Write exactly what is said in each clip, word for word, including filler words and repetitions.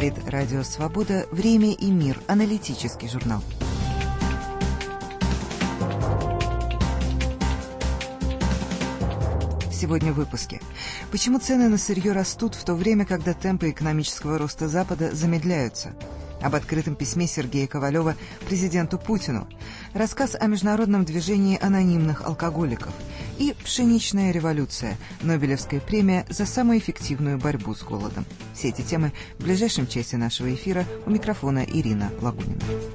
Говорит Радио Свобода. Время и мир. Аналитический журнал. Сегодня в выпуске. Почему цены на сырье растут в то время, когда темпы экономического роста Запада замедляются? Об открытом письме Сергея Ковалева президенту Путину. Рассказ о международном движении анонимных алкоголиков. И «Пшеничная революция» – Нобелевская премия за самую эффективную борьбу с голодом. Все эти темы в ближайшем часе нашего эфира. У микрофона Ирина Лагунина.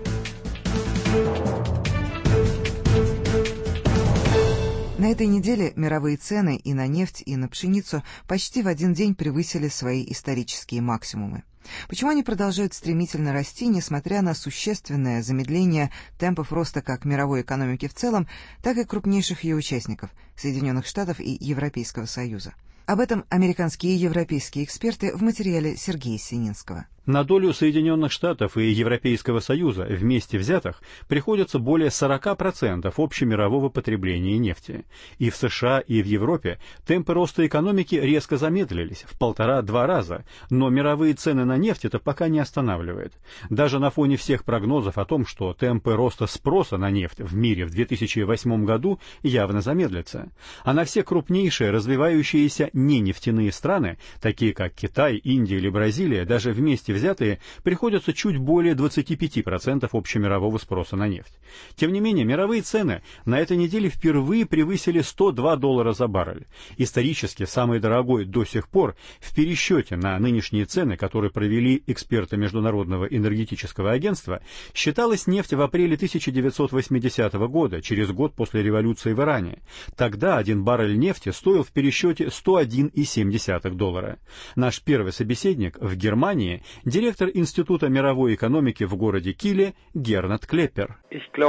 На этой неделе мировые цены и на нефть, и на пшеницу почти в один день превысили свои исторические максимумы. Почему они продолжают стремительно расти, несмотря на существенное замедление темпов роста как мировой экономики в целом, так и крупнейших ее участников – Соединенных Штатов и Европейского Союза? Об этом американские и европейские эксперты в материале Сергея Сининского. На долю Соединенных Штатов и Европейского Союза вместе взятых приходится более сорок процентов общемирового потребления нефти. И в США, и в Европе темпы роста экономики резко замедлились в полтора-два раза, но мировые цены на нефть это пока не останавливает. Даже на фоне всех прогнозов о том, что темпы роста спроса на нефть в мире в две тысячи восьмом году явно замедлятся. А на все крупнейшие развивающиеся ненефтяные страны, такие как Китай, Индия или Бразилия, даже вместе взятые, приходится чуть более двадцати пяти процентов общемирового спроса на нефть. Тем не менее, мировые цены на этой неделе впервые превысили сто два доллара за баррель. Исторически самый дорогой до сих пор в пересчете на нынешние цены, которые провели эксперты Международного энергетического агентства, считалась нефть в апреле тысяча девятьсот восьмидесятого года, через год после революции в Иране. Тогда один баррель нефти стоил в пересчете сто один и семь десятых доллара. Наш первый собеседник в Германии – директор Института мировой экономики в городе Киле Гернат Клеппер.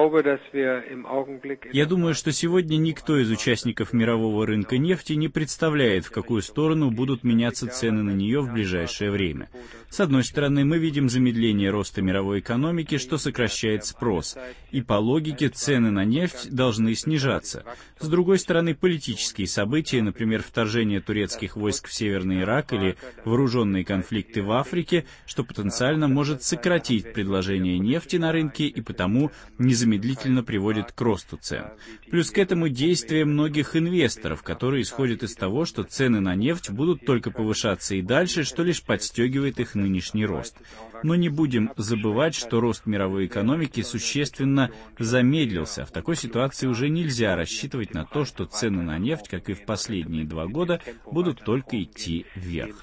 Я думаю, что сегодня никто из участников мирового рынка нефти не представляет, в какую сторону будут меняться цены на нее в ближайшее время. С одной стороны, мы видим замедление роста мировой экономики, что сокращает спрос, и по логике цены на нефть должны снижаться. С другой стороны, политические события, например, вторжение турецких войск в Северный Ирак или вооруженные конфликты в Африке, что потенциально может сократить предложение нефти на рынке и потому незамедлительно приводит к росту цен. Плюс к этому действия многих инвесторов, которые исходят из того, что цены на нефть будут только повышаться и дальше, что лишь подстегивает их нынешний рост. Но не будем забывать, что рост мировой экономики существенно замедлился. В такой ситуации уже нельзя рассчитывать на то, что цены на нефть, как и в последние два года, будут только идти вверх.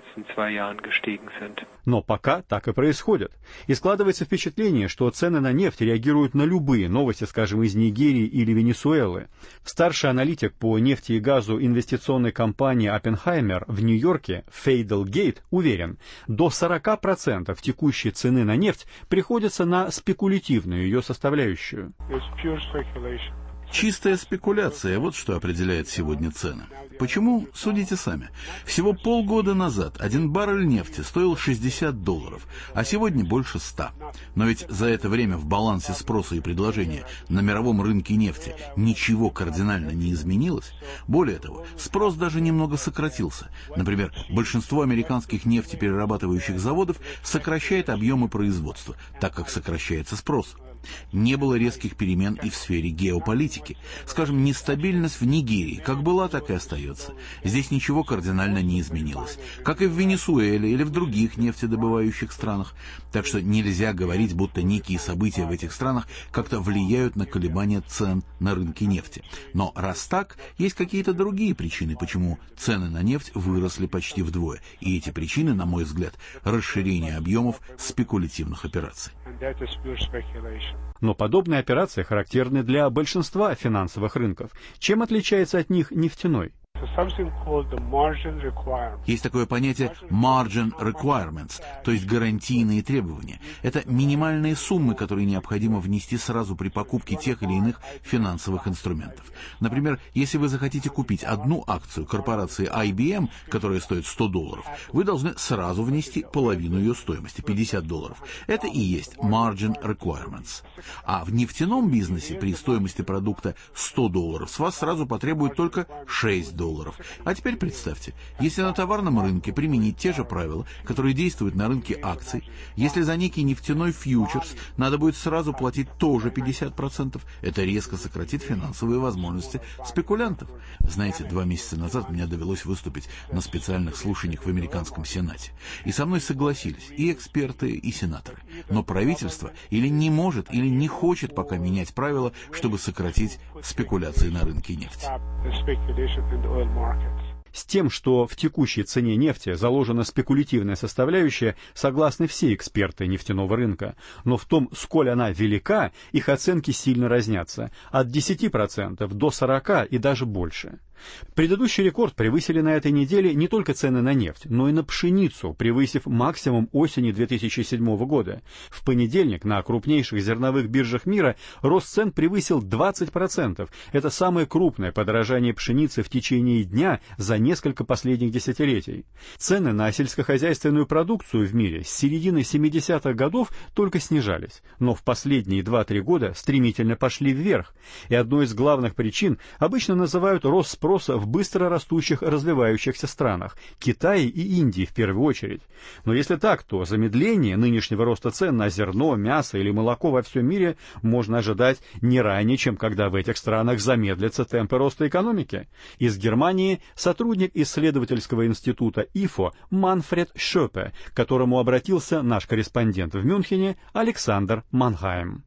Но пока так и происходит. И складывается впечатление, что цены на нефть реагируют на любые новости, скажем, из Нигерии или Венесуэлы. Старший аналитик по нефти и газу инвестиционной компании Oppenheimer в Нью-Йорке Фейдл Гейт уверен, до сорока процентов текущей цены на нефть приходится на спекулятивную ее составляющую. Чистая спекуляция – вот что определяет сегодня цены. Почему? Судите сами. Всего полгода назад один баррель нефти стоил шестьдесят долларов, а сегодня больше ста. Но ведь за это время в балансе спроса и предложения на мировом рынке нефти ничего кардинально не изменилось. Более того, спрос даже немного сократился. Например, большинство американских нефтеперерабатывающих заводов сокращает объемы производства, так как сокращается спрос. Не было резких перемен и в сфере геополитики. Скажем, нестабильность в Нигерии как была, так и остается. Здесь ничего кардинально не изменилось. Как и в Венесуэле или в других нефтедобывающих странах. Так что нельзя говорить, будто некие события в этих странах как-то влияют на колебания цен на рынке нефти. Но раз так, есть какие-то другие причины, почему цены на нефть выросли почти вдвое. И эти причины, на мой взгляд, расширение объемов спекулятивных операций. Но подобные операции характерны для большинства финансовых рынков. Чем отличается от них нефтяной? Есть такое понятие margin requirements, то есть гарантийные требования. Это минимальные суммы, которые необходимо внести сразу при покупке тех или иных финансовых инструментов. Например, если вы захотите купить одну акцию корпорации ай би эм, которая стоит сто долларов, вы должны сразу внести половину ее стоимости, пятьдесят долларов. Это и есть margin requirements. А в нефтяном бизнесе при стоимости продукта сто долларов с вас сразу потребуют только шесть долларов. долларов. А теперь представьте, если на товарном рынке применить те же правила, которые действуют на рынке акций, если за некий нефтяной фьючерс надо будет сразу платить тоже пятьдесят процентов, это резко сократит финансовые возможности спекулянтов. Знаете, два месяца назад мне довелось выступить на специальных слушаниях в американском Сенате. И со мной согласились и эксперты, и сенаторы. Но правительство или не может, или не хочет пока менять правила, чтобы сократить спекуляции на рынке нефти. С тем, что в текущей цене нефти заложена спекулятивная составляющая, согласны все эксперты нефтяного рынка, но в том, сколь она велика, их оценки сильно разнятся, от десяти процентов до сорока процентов и даже больше. Предыдущий рекорд превысили на этой неделе не только цены на нефть, но и на пшеницу, превысив максимум осени две тысячи седьмого года. В понедельник на крупнейших зерновых биржах мира рост цен превысил двадцать процентов. Это самое крупное подорожание пшеницы в течение дня за несколько последних десятилетий. Цены на сельскохозяйственную продукцию в мире с середины семидесятых годов только снижались, но в последние два-три года стремительно пошли вверх. И одной из главных причин обычно называют рост спроса в быстро растущих развивающихся странах, Китае и Индии в первую очередь. Но если так, то замедление нынешнего роста цен на зерно, мясо или молоко во всем мире можно ожидать не ранее, чем когда в этих странах замедлятся темпы роста экономики. Из Германии сотрудник исследовательского института ИФО Манфред Шопе, к которому обратился наш корреспондент в Мюнхене Александр Манхайм.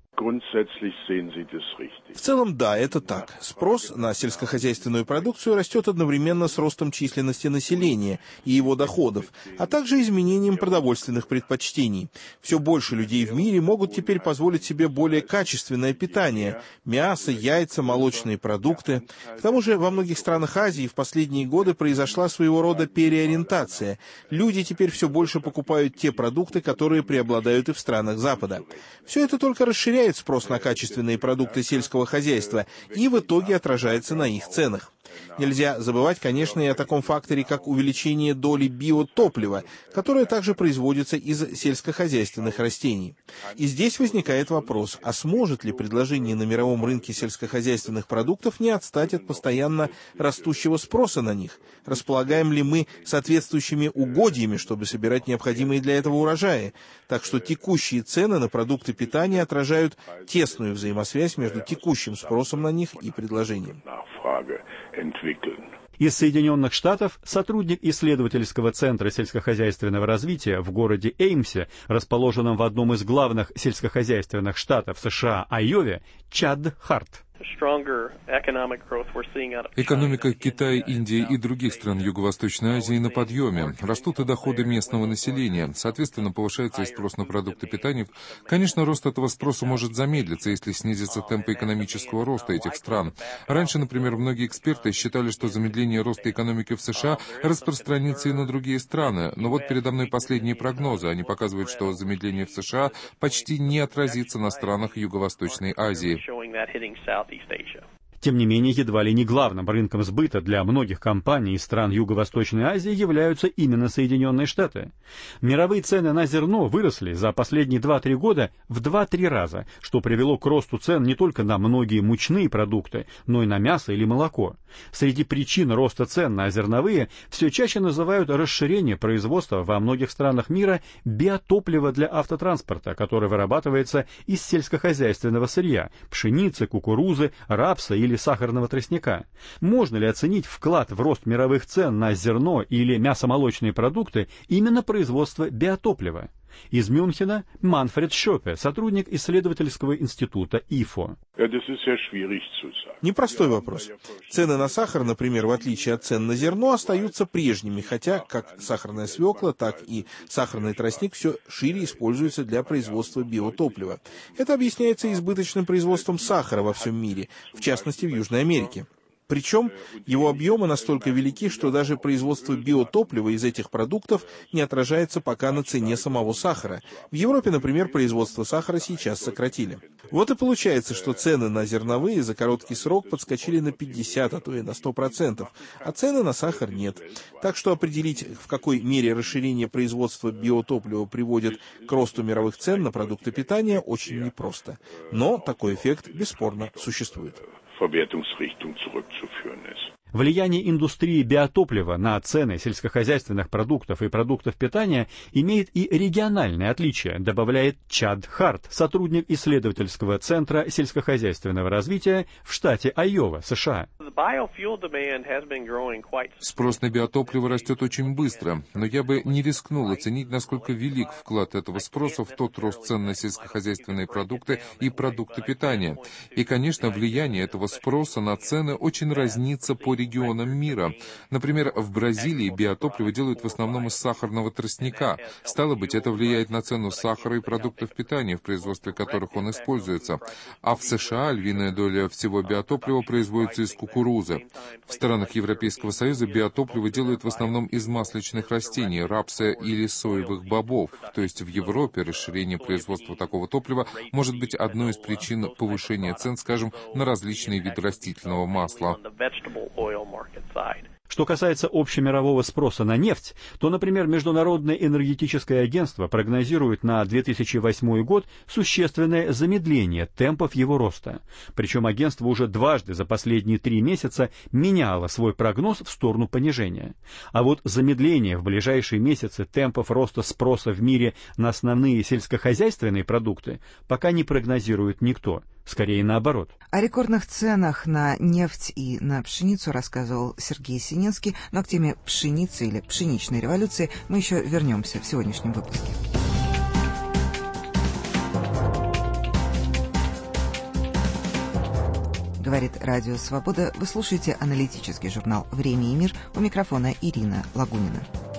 В целом, да, это так. Спрос на сельскохозяйственную продукцию растет одновременно с ростом численности населения и его доходов, а также изменением продовольственных предпочтений. Все больше людей в мире могут теперь позволить себе более качественное питание – мясо, яйца, молочные продукты. К тому же во многих странах Азии в последние годы произошла своего рода переориентация. Люди теперь все больше покупают те продукты, которые преобладают и в странах Запада. Все это только расширяет спрос на качественные продукты сельского хозяйства и в итоге отражается на их ценах. Нельзя забывать, конечно, и о таком факторе, как увеличение доли биотоплива, которое также производится из сельскохозяйственных растений. И здесь возникает вопрос, а сможет ли предложение на мировом рынке сельскохозяйственных продуктов не отстать от постоянно растущего спроса на них? Располагаем ли мы соответствующими угодьями, чтобы собирать необходимые для этого урожаи? Так что текущие цены на продукты питания отражают тесную взаимосвязь между текущим спросом на них и предложением. Из Соединенных Штатов сотрудник исследовательского центра сельскохозяйственного развития в городе Эймсе, расположенном в одном из главных сельскохозяйственных штатов США, Айове, Чад Харт. Экономика Китая, Индии и других стран Юго-Восточной Азии на подъеме. Растут и доходы местного населения. Соответственно, повышается и спрос на продукты питания. Конечно, рост этого спроса может замедлиться, если снизится темпы экономического роста этих стран. Раньше, например, многие эксперты считали, что замедление роста экономики в США распространится и на другие страны. Но вот передо мной последние прогнозы. Они показывают, что замедление в США почти не отразится на странах Юго-Восточной Азии. Тем не менее, едва ли не главным рынком сбыта для многих компаний из стран Юго-Восточной Азии являются именно Соединенные Штаты. Мировые цены на зерно выросли за последние два-три года в два-три раза, что привело к росту цен не только на многие мучные продукты, но и на мясо или молоко. Среди причин роста цен на зерновые все чаще называют расширение производства во многих странах мира биотоплива для автотранспорта, которое вырабатывается из сельскохозяйственного сырья – пшеницы, кукурузы, рапса или сахарного тростника. Можно ли оценить вклад в рост мировых цен на зерно или мясомолочные продукты именно производства биотоплива? Из Мюнхена Манфред Шопе, сотрудник исследовательского института ИФО. Непростой вопрос. Цены на сахар, например, в отличие от цен на зерно, остаются прежними, хотя как сахарная свекла, так и сахарный тростник все шире используются для производства биотоплива. Это объясняется избыточным производством сахара во всем мире, в частности в Южной Америке. Причем его объемы настолько велики, что даже производство биотоплива из этих продуктов не отражается пока на цене самого сахара. В Европе, например, производство сахара сейчас сократили. Вот и получается, что цены на зерновые за короткий срок подскочили на пятьдесят, а то и на сто процентов, а цены на сахар нет. Так что определить, в какой мере расширение производства биотоплива приводит к росту мировых цен на продукты питания, очень непросто. Но такой эффект бесспорно существует. Влияние индустрии биотоплива на цены сельскохозяйственных продуктов и продуктов питания имеет и региональные отличия, добавляет Чад Харт, сотрудник исследовательского центра сельскохозяйственного развития в штате Айова, США. Спрос на биотопливо растет очень быстро, но я бы не рискнул оценить, насколько велик вклад этого спроса в тот рост цен на сельскохозяйственные продукты и продукты питания. И, конечно, влияние этого спроса на цены очень разнится по регионам мира. Например, в Бразилии биотопливо делают в основном из сахарного тростника. Стало быть, это влияет на цену сахара и продуктов питания, в производстве которых он используется. А в США львиная доля всего биотоплива производится из кукурузы. В странах Европейского Союза биотопливо делают в основном из масличных растений, рапса или соевых бобов. То есть в Европе расширение производства такого топлива может быть одной из причин повышения цен, скажем, на различные виды растительного масла. Что касается общемирового спроса на нефть, то, например, Международное энергетическое агентство прогнозирует на две тысячи восьмой год существенное замедление темпов его роста. Причем агентство уже дважды за последние три месяца меняло свой прогноз в сторону понижения. А вот замедление в ближайшие месяцы темпов роста спроса в мире на основные сельскохозяйственные продукты пока не прогнозирует никто. Скорее наоборот. О рекордных ценах на нефть и на пшеницу рассказывал Сергей Синенский, но к теме пшеницы или пшеничной революции мы еще вернемся в сегодняшнем выпуске. Говорит Радио Свобода. Вы слушаете аналитический журнал «Время и мир». У микрофона Ирина Лагунина.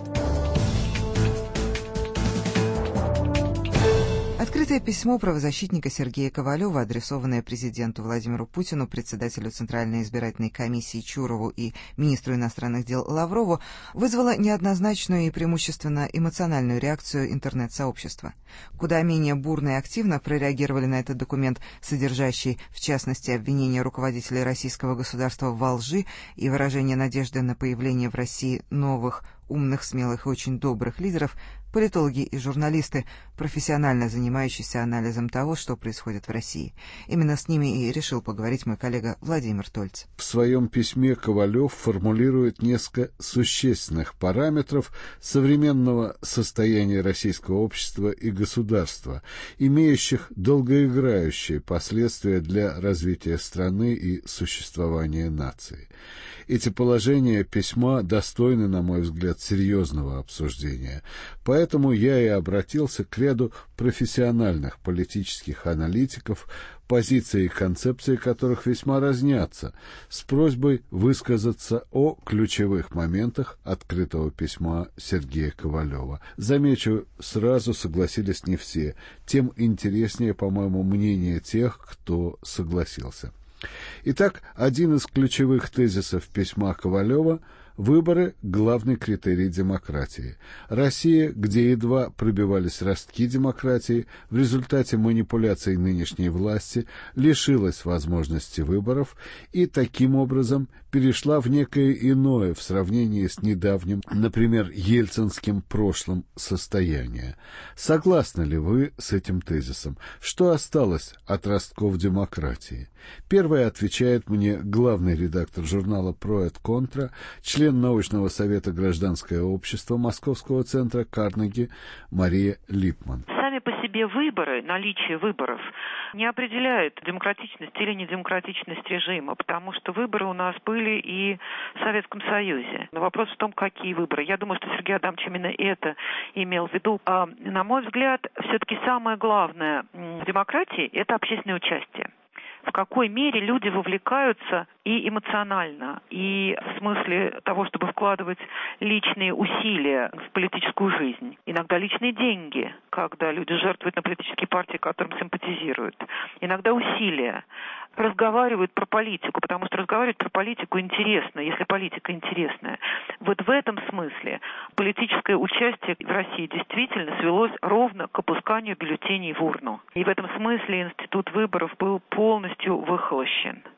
Открытое письмо правозащитника Сергея Ковалева, адресованное президенту Владимиру Путину, председателю Центральной избирательной комиссии Чурову и министру иностранных дел Лаврову, вызвало неоднозначную и преимущественно эмоциональную реакцию интернет-сообщества. Куда менее бурно и активно прореагировали на этот документ, содержащий, в частности, обвинения руководителей российского государства во лжи и выражение надежды на появление в России новых, умных, смелых и очень добрых лидеров, политологи и журналисты, профессионально занимающиеся анализом того, что происходит в России. Именно с ними и решил поговорить мой коллега Владимир Тольц. В своем письме Ковалев формулирует несколько существенных параметров современного состояния российского общества и государства, имеющих долгоиграющие последствия для развития страны и существования нации. Эти положения письма достойны, на мой взгляд, серьезного обсуждения. Поэтому я и обратился к ряду профессиональных политических аналитиков, позиции и концепции которых весьма разнятся, с просьбой высказаться о ключевых моментах открытого письма Сергея Ковалева. Замечу, сразу согласились не все, тем интереснее, по-моему, мнение тех, кто согласился. Итак, один из ключевых тезисов письма Ковалева — выборы – главный критерий демократии. Россия, где едва пробивались ростки демократии, в результате манипуляций нынешней власти лишилась возможности выборов и таким образом перешла в некое иное в сравнении с недавним, например, ельцинским прошлым состояние. Согласны ли вы с этим тезисом? Что осталось от ростков демократии? Первый отвечает мне главный редактор журнала «Про et Contra», член научного совета «Гражданское общество» Московского центра Карнеги Мария Липман. Сами по себе выборы, наличие выборов не определяет демократичность или недемократичность режима, потому что выборы у нас были и в Советском Союзе. Но вопрос в том, какие выборы. Я думаю, что Сергей Адамович именно это имел в виду. А, на мой взгляд, все-таки самое главное в демократии – это общественное участие. В какой мере люди вовлекаются и эмоционально, и в смысле того, чтобы вкладывать личные усилия в политическую жизнь. Иногда личные деньги, когда люди жертвуют на политические партии, которым симпатизируют. Иногда усилия. Разговаривают про политику, потому что разговаривать про политику интересно, если политика интересная. Вот в этом смысле политическое участие в России действительно свелось ровно к опусканию бюллетеней в урну. И в этом смысле институт выборов был полностью выхолощен.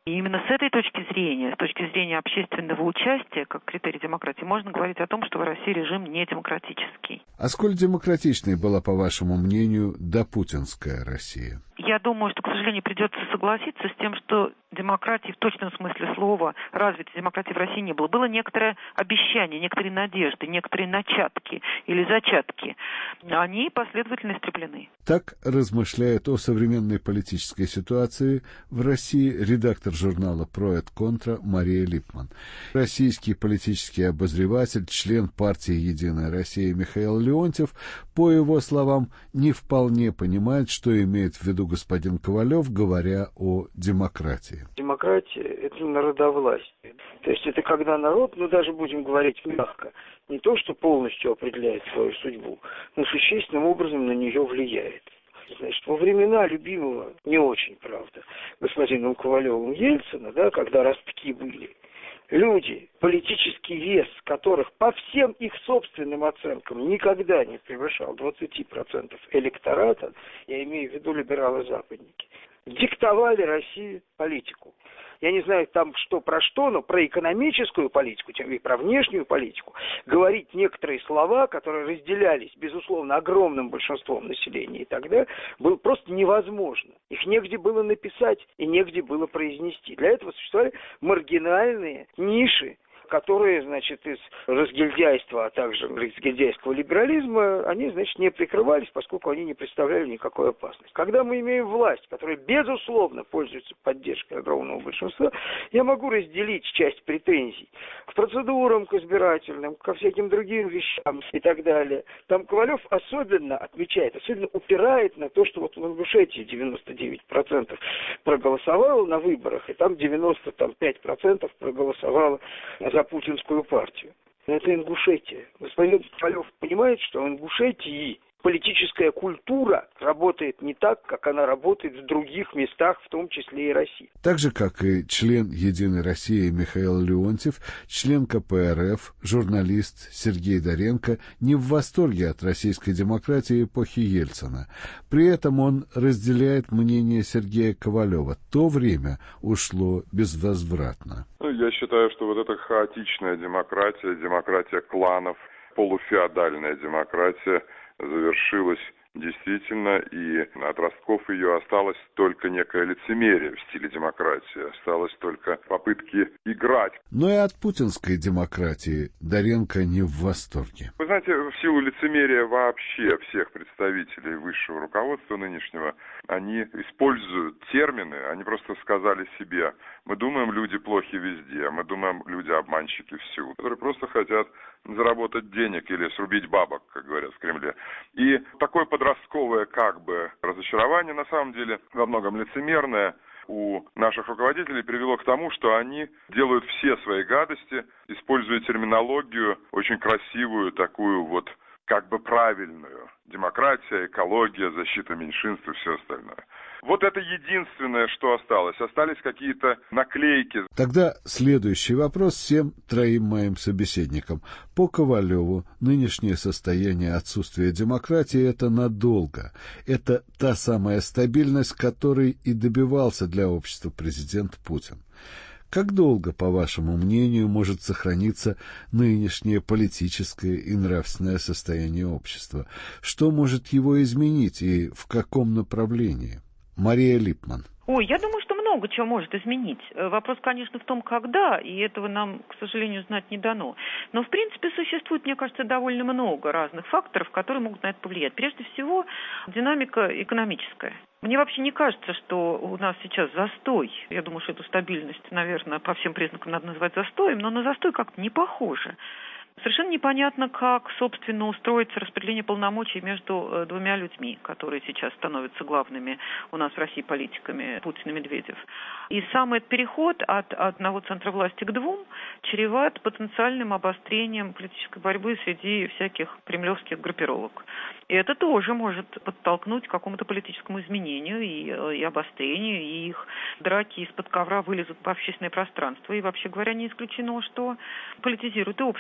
И именно с этой точки зрения, с точки зрения общественного участия, как критерий демократии, можно говорить о том, что в России режим не демократический. А сколь демократичной была, по вашему мнению, допутинская Россия? Я думаю, что, к сожалению, придется согласиться с тем, что демократии в точном смысле слова, развитой демократии в России не было. Было некоторое обещание, некоторые надежды, некоторые начатки или зачатки. Они последовательно истреблены. Так размышляет о современной политической ситуации в России редактор журнала «Про et Contra» Мария Липман. Российский политический обозреватель, член партии «Единая Россия» Михаил Леонтьев, по его словам, не вполне понимает, что имеет в виду господин Ковалев, говоря о демократии. Демократия – это народовластие. То есть это когда народ, ну даже будем говорить мягко, не то, что полностью определяет свою судьбу, но существенным образом на нее влияет. Значит, во времена любимого, не очень, правда, господином Ковалевым Ельцина, да, когда ростки были, люди, политический вес которых по всем их собственным оценкам никогда не превышал двадцать процентов электората, я имею в виду либералы-западники, диктовали России политику. Я не знаю там что про что, но про экономическую политику, тем и про внешнюю политику, говорить некоторые слова, которые разделялись, безусловно, огромным большинством населения и тогда, было просто невозможно. Их негде было написать и негде было произнести. Для этого существовали маргинальные ниши, которые, значит, из разгильдяйства, а также разгильдяйского либерализма, они, значит, не прикрывались, поскольку они не представляли никакой опасности. Когда мы имеем власть, которая, безусловно, пользуется поддержкой огромного большинства, я могу разделить часть претензий к процедурам, к избирательным, ко всяким другим вещам и так далее. Там Ковалев особенно отмечает, особенно упирает на то, что вот в Ингушетии девяносто девять процентов проголосовало на выборах, и там девяносто пять процентов проголосовало за путинскую партию. Это Ингушетия. Господин Ковалев понимает, что в Ингушетии политическая культура работает не так, как она работает в других местах, в том числе и России. Так же, как и член «Единой России» Михаил Леонтьев, член ка пэ эр эф, журналист Сергей Доренко не в восторге от российской демократии эпохи Ельцина. При этом он разделяет мнение Сергея Ковалева. То время ушло безвозвратно. Ну, я считаю, что вот эта хаотичная демократия, демократия кланов, полуфеодальная демократия завершилась действительно, и от ростков ее осталось только некое лицемерие в стиле демократии, осталось только попытки играть. Но и от путинской демократии Доренко не в восторге. Вы знаете, в силу лицемерия вообще всех представителей высшего руководства нынешнего, они используют термины, они просто сказали себе: мы думаем, люди плохи везде, мы думаем, люди обманщики всюду, которые просто хотят заработать денег или срубить бабок, как говорят в Кремле. И такое подростковое как бы разочарование, на самом деле во многом лицемерное, у наших руководителей привело к тому, что они делают все свои гадости, используя терминологию очень красивую, такую вот как бы правильную. Демократия, экология, защита меньшинств и все остальное. Вот это единственное, что осталось. Остались какие-то наклейки. Тогда следующий вопрос всем троим моим собеседникам. По Ковалеву нынешнее состояние отсутствия демократии — это надолго. Это та самая стабильность, которой и добивался для общества президент Путин. Как долго, по вашему мнению, может сохраниться нынешнее политическое и нравственное состояние общества? Что может его изменить и в каком направлении? Мария Липман. Ой, я думаю, что много чего может изменить. Вопрос, конечно, в том, когда, и этого нам, к сожалению, знать не дано. Но, в принципе, существует, мне кажется, довольно много разных факторов, которые могут на это повлиять. Прежде всего, динамика экономическая. Мне вообще не кажется, что у нас сейчас застой. Я думаю, что эту стабильность, наверное, по всем признакам надо называть застоем, но на застой как-то не похоже. Совершенно непонятно, как, собственно, устроится распределение полномочий между двумя людьми, которые сейчас становятся главными у нас в России политиками, Путин и Медведев. И сам этот переход от одного центра власти к двум чреват потенциальным обострением политической борьбы среди всяких кремлевских группировок. И это тоже может подтолкнуть к какому-то политическому изменению и, и обострению, и их драки из-под ковра вылезут в общественное пространство. И, вообще говоря, не исключено, что политизирует и общество тоже.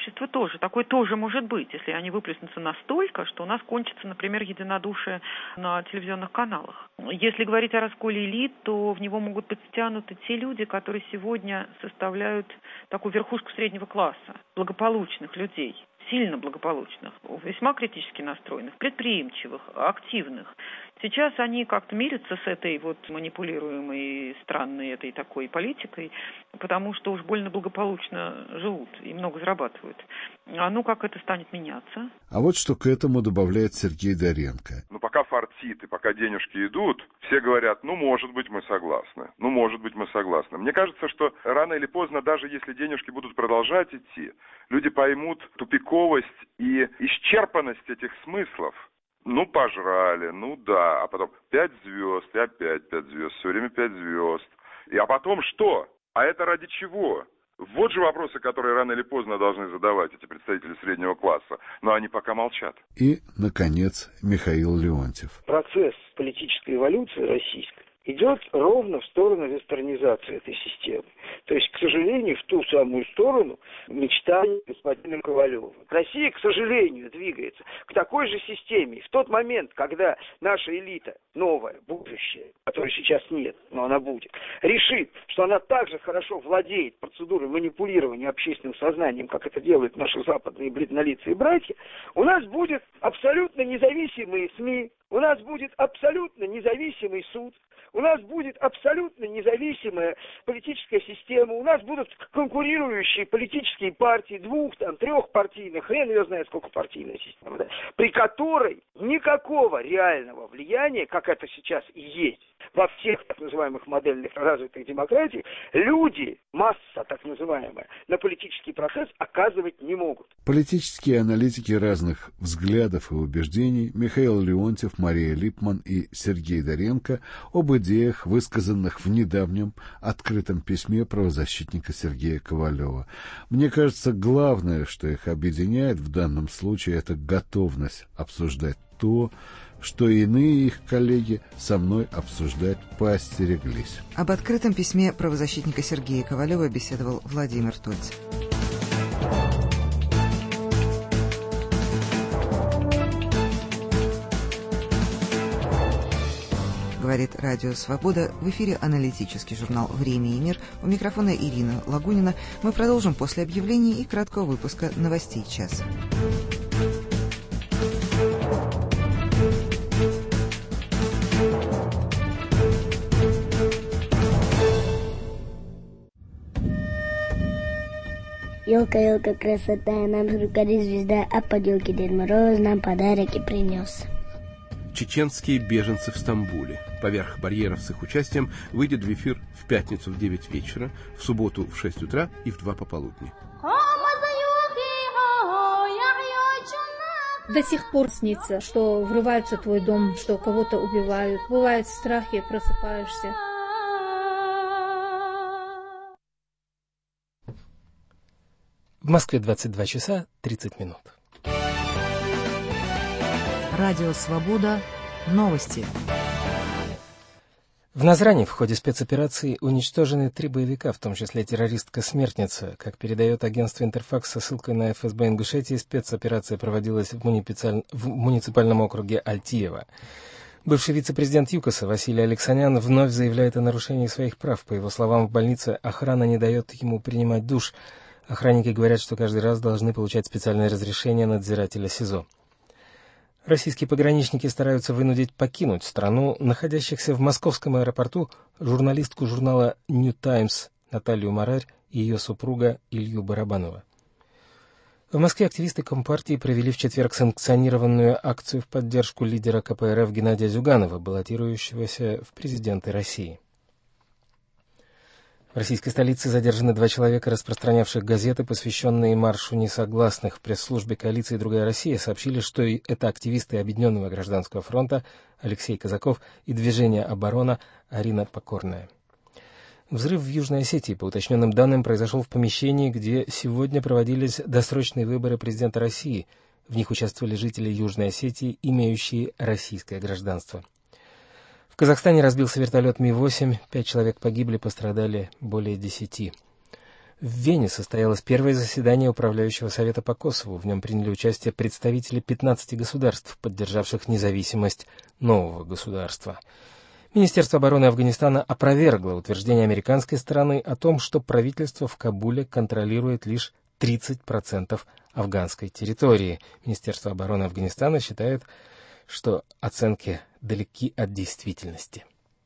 тоже, такое тоже может быть, если они выплеснутся настолько, что у нас кончится, например, единодушие на телевизионных каналах. Если говорить о расколе элит, то в него могут быть втянуты те люди, которые сегодня составляют такую верхушку среднего класса, благополучных людей, сильно благополучных, весьма критически настроенных, предприимчивых, активных. Сейчас они как-то мирятся с этой вот манипулируемой странной этой такой политикой, потому что уж больно благополучно живут и много зарабатывают. А ну как это станет меняться? А вот что к этому добавляет Сергей Доренко. Ну пока фартит и пока денежки идут, все говорят, ну может быть мы согласны, ну может быть мы согласны. Мне кажется, что рано или поздно, даже если денежки будут продолжать идти, люди поймут тупиковость и исчерпанность этих смыслов. Ну, пожрали, ну да, а потом пять звезд, и опять пять звезд, все время пять звезд. И а потом что? А это ради чего? Вот же вопросы, которые рано или поздно должны задавать эти представители среднего класса, но они пока молчат. И, наконец, Михаил Леонтьев. Процесс политической эволюции российской идет ровно в сторону вестернизации этой системы. То есть, к сожалению, в ту самую сторону мечтаний господина Ковалева. Россия, к сожалению, двигается к такой же системе. В тот момент, когда наша элита, новая, будущая, которой сейчас нет, но она будет, решит, что она так же хорошо владеет процедурой манипулирования общественным сознанием, как это делают наши западные бледнолицые братья, у нас будет абсолютно независимые СМИ, у нас будет абсолютно независимый суд, у нас будет абсолютно независимая политическая система, у нас будут конкурирующие политические партии, двух, там, трехпартийных, хрен ее знает, сколько партийная система, да, при которой никакого реального влияния, как это сейчас и есть во всех так называемых модельных развитых демократий, люди, масса так называемая, на политический процесс оказывать не могут. Политические аналитики разных взглядов и убеждений Михаил Леонтьев, Мария Липман и Сергей Доренко об идеях, высказанных в недавнем открытом письме правозащитника Сергея Ковалева. Мне кажется, главное, что их объединяет в данном случае, это готовность обсуждать то, что иные их коллеги со мной обсуждать поостереглись. Об открытом письме правозащитника Сергея Ковалева беседовал Владимир Тольц. Говорит Радио Свобода. В эфире аналитический журнал «Время и мир». У микрофона Ирина Лагунина. Мы продолжим после объявлений и краткого выпуска новостей часа. Елка, елка, красота, нам с рукой звезда, а поделки Дед Мороз нам подарки принес. Чеченские беженцы в Стамбуле. Поверх барьеров с их участием выйдет в эфир в пятницу в девять вечера, в субботу в шесть утра и в два пополудни. До сих пор снится, что врываются в твой дом, что кого-то убивают. Бывает в страхе, просыпаешься. В Москве двадцать два часа тридцать минут. Радио «Свобода». Новости. В Назрани в ходе спецоперации уничтожены три боевика, в том числе террористка-смертница. Как передает агентство «Интерфакс» со ссылкой на эф эс бэ Ингушетии, спецоперация проводилась в, муниципаль... в муниципальном округе Альтиево. Бывший вице-президент ЮКОСа Василий Алексанян вновь заявляет о нарушении своих прав. По его словам, в больнице охрана не дает ему принимать душ. Охранники говорят, что каждый раз должны получать специальное разрешение надзирателя СИЗО. Российские пограничники стараются вынудить покинуть страну находящихся в московском аэропорту журналистку журнала «Нью Таймс» Наталью Марарь и ее супруга Илью Барабанова. В Москве активисты Компартии провели в четверг санкционированную акцию в поддержку лидера ка пэ эр эф Геннадия Зюганова, баллотирующегося в президенты России. В российской столице задержаны два человека, распространявших газеты, посвященные маршу несогласных. В пресс-службе коалиции «Другая Россия» сообщили, что это активисты Объединенного гражданского фронта Алексей Казаков и движения «Оборона» Арина Покорная. Взрыв в Южной Осетии, по уточненным данным, произошел в помещении, где сегодня проводились досрочные выборы президента России. В них участвовали жители Южной Осетии, имеющие российское гражданство. В Казахстане разбился вертолет Ми восемь, пять человек погибли, пострадали более десяти. В Вене состоялось первое заседание Управляющего совета по Косову. В нем приняли участие представители пятнадцати государств, поддержавших независимость нового государства. Министерство обороны Афганистана опровергло утверждение американской стороны о том, что правительство в Кабуле контролирует лишь тридцать процентов афганской территории. Министерство обороны Афганистана считает, что оценки далеки от действительности.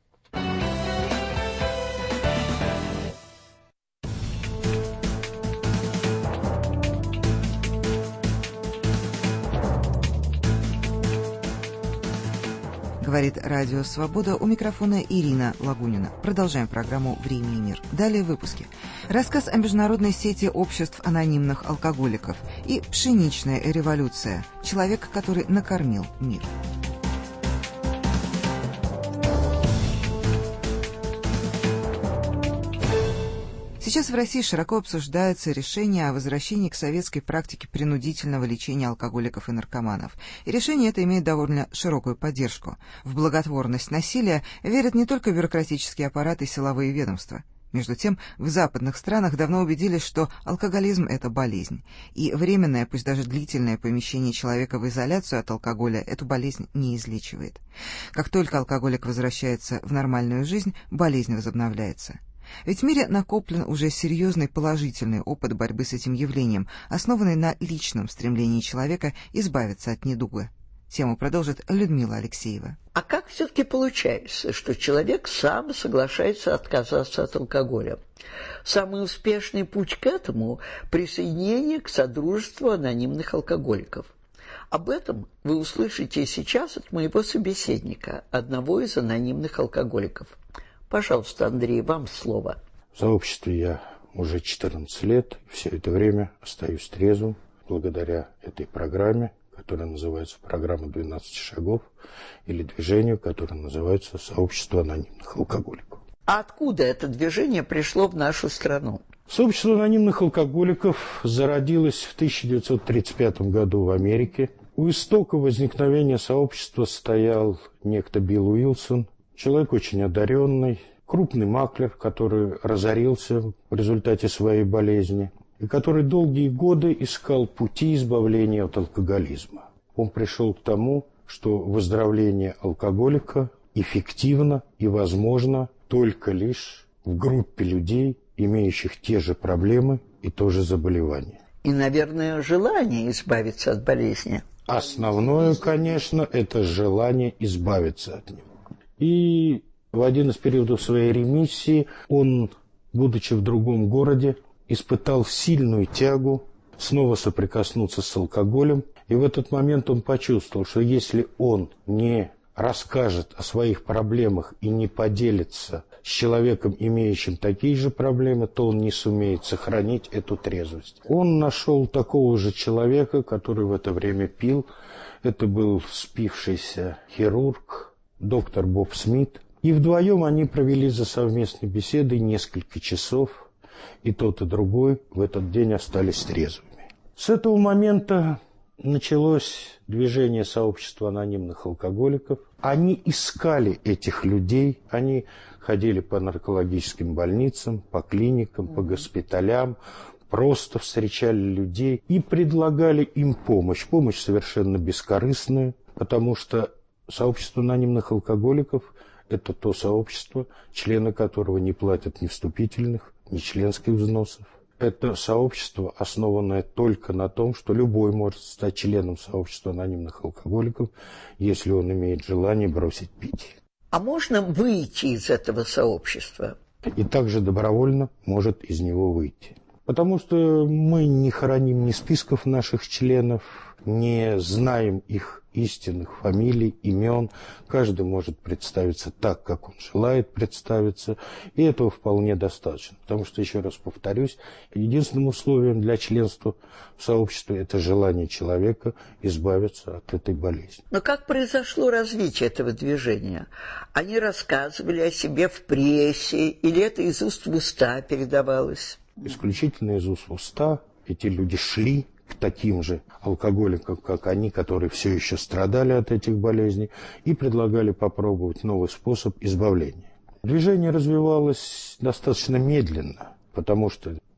Говорит Радио Свобода, у микрофона Ирина Лагунина. Продолжаем программу «Время и мир». Далее в выпуске. Рассказ о международной сети обществ анонимных алкоголиков и пшеничная революция. Человек, который накормил мир. Сейчас в России широко обсуждается решение о возвращении к советской практике принудительного лечения алкоголиков и наркоманов. И решение это имеет довольно широкую поддержку. В благотворность насилия верят не только бюрократические аппараты и силовые ведомства. Между тем, в западных странах давно убедились, что алкоголизм – это болезнь. И временное, пусть даже длительное помещение человека в изоляцию от алкоголя эту болезнь не излечивает. Как только алкоголик возвращается в нормальную жизнь, болезнь возобновляется. Ведь в мире накоплен уже серьезный положительный опыт борьбы с этим явлением, основанный на личном стремлении человека избавиться от недуга. Тему продолжит Людмила Алексеева. А как все-таки получается, что человек сам соглашается отказаться от алкоголя? Самый успешный путь к этому – присоединение к содружеству анонимных алкоголиков. Об этом вы услышите сейчас от моего собеседника, одного из анонимных алкоголиков. Пожалуйста, Андрей, вам слово. В сообществе я уже четырнадцать лет, все это время остаюсь трезвым благодаря этой программе, которая называется «Программа двенадцати шагов», или движению, которое называется «Сообщество анонимных алкоголиков». А откуда это движение пришло в нашу страну? Сообщество анонимных алкоголиков зародилось в тысяча девятьсот тридцать пятом году в Америке. У истока возникновения сообщества стоял некто Билл Уилсон, человек очень одаренный, крупный маклер, который разорился в результате своей болезни, и который долгие годы искал пути избавления от алкоголизма. Он пришел к тому, что выздоровление алкоголика эффективно и возможно только лишь в группе людей, имеющих те же проблемы и то же заболевание. И, наверное, желание избавиться от болезни. Основное, конечно, это желание избавиться от него. И в один из периодов своей ремиссии он, будучи в другом городе, испытал сильную тягу снова соприкоснуться с алкоголем. И в этот момент он почувствовал, что если он не расскажет о своих проблемах и не поделится с человеком, имеющим такие же проблемы, то он не сумеет сохранить эту трезвость. Он нашел такого же человека, который в это время пил. Это был спившийся хирург, доктор Боб Смит, и вдвоем они провели за совместной беседой несколько часов, и тот, и другой в этот день остались трезвыми. С этого момента началось движение сообщества анонимных алкоголиков. Они искали этих людей, они ходили по наркологическим больницам, по клиникам, по госпиталям, просто встречали людей и предлагали им помощь. Помощь совершенно бескорыстную, потому что сообщество анонимных алкоголиков – это то сообщество, члены которого не платят ни вступительных, ни членских взносов. Это сообщество, основанное только на том, что любой может стать членом сообщества анонимных алкоголиков, если он имеет желание бросить пить. А можно выйти из этого сообщества? И также добровольно может из него выйти. Потому что мы не храним ни списков наших членов, не знаем их истинных фамилий, имен. Каждый может представиться так, как он желает представиться, и этого вполне достаточно. Потому что, еще раз повторюсь, единственным условием для членства в сообществе – это желание человека избавиться от этой болезни. Но как произошло развитие этого движения? Они рассказывали о себе в прессе, или это из уст в уста передавалось? Исключительно из уст в уста. Эти люди шли к таким же алкоголикам, как они, которые все еще страдали от этих болезней, и предлагали попробовать новый способ избавления. Движение развивалось достаточно медленно, потому что